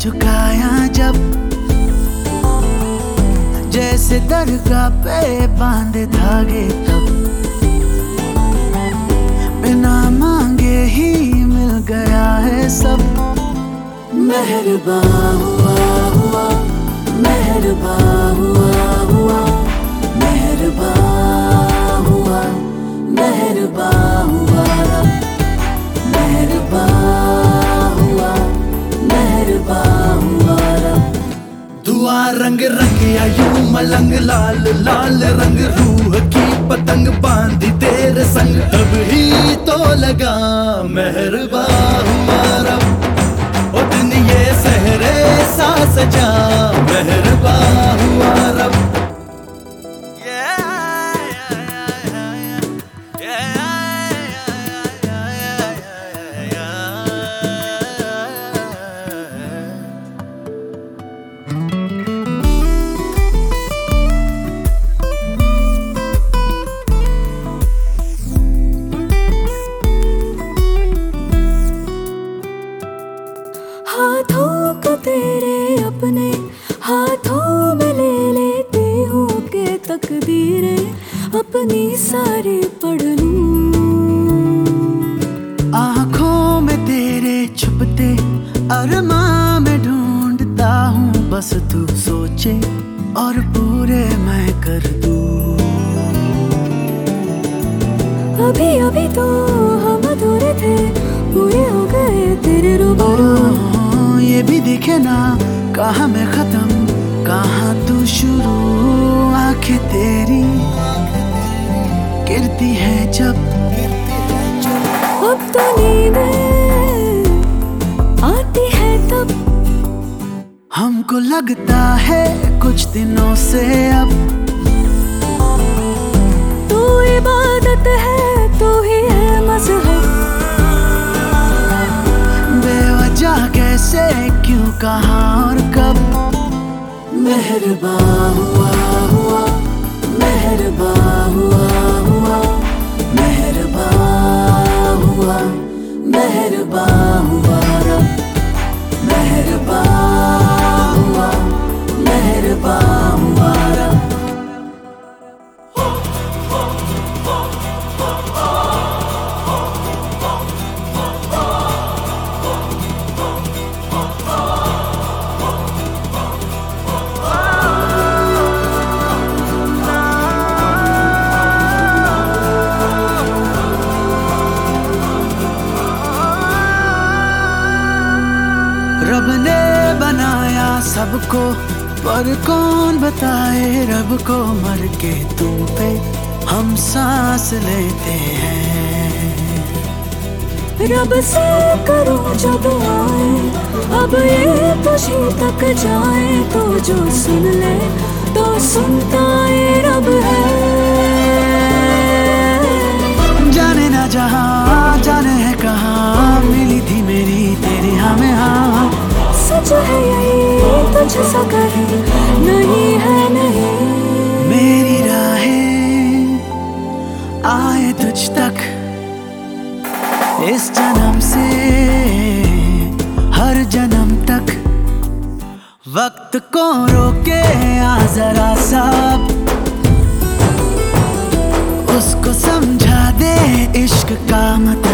झुकाया जब, जैसे दरगाह पे बांधे धागे तब, बिना मांगे ही मिल गया है सब। मेहरबान हुआ हुआ, मेहरबान हुआ हुआ, मेहरबान हुआ, मेहरबान हुआ, मेहरबान हुआ, मेहरबान हुआ। दुआ रंग रंग यूं मलंग, लाल लाल रंग रूह की पतंग बांधी तेरे संग, तब ही तो लगा मेहरबान हुआ रब। ओ दिन ये सहरे सा सजा, मेहरबान हुआ रब। हाथों को तेरे अपने हाथों में ले लेती हूँ कि तकदीरें अपनी सारी पढ़ लूं। आँखों में तेरे छुपते अरमां में ढूंढता हूँ, बस तू सोचे और पूरे मैं कर दूं। अभी अभी तो हम अधूरे थे, पूरे हो गए तेरे रूबरू। ये भी दिखे ना कहाँ मैं खत्म कहाँ तू शुरू, आंखें तेरी गिरती है जब, अब तो नींदें आती है तब, हमको लगता है कुछ दिनों से अब तू इबादत है, तू ही है मज़हब। बेवजह कैसे क्यों कहाँ और कब, मेहरबान हुआ हुआ, मेहरबान हुआ हुआ, मेहरबान हुआ, मेहरबान हुआ रब, मेहरबान हुआ, मेहरबान हुआ रब। रब ने बनाया सबको, पर कौन बताए रब को, मर के तुम पे हम सांस लेते हैं। रब से करूं जो दुआएं, अब ये तुझी तक जाए, तो जो सुन ले तो सुनता ये रब है। जाने ना जहाँ जाने है कहाँ, मिली थी मेरी तेरी हमें हाँ। सच है यही तुझसा कहीं नहीं है नहीं, मेरी राहें आए तुझ तक इस जन्म से हर जन्म तक, वक्त को रोके आ जरा सब, उसको समझा दे इश्क का मतलब।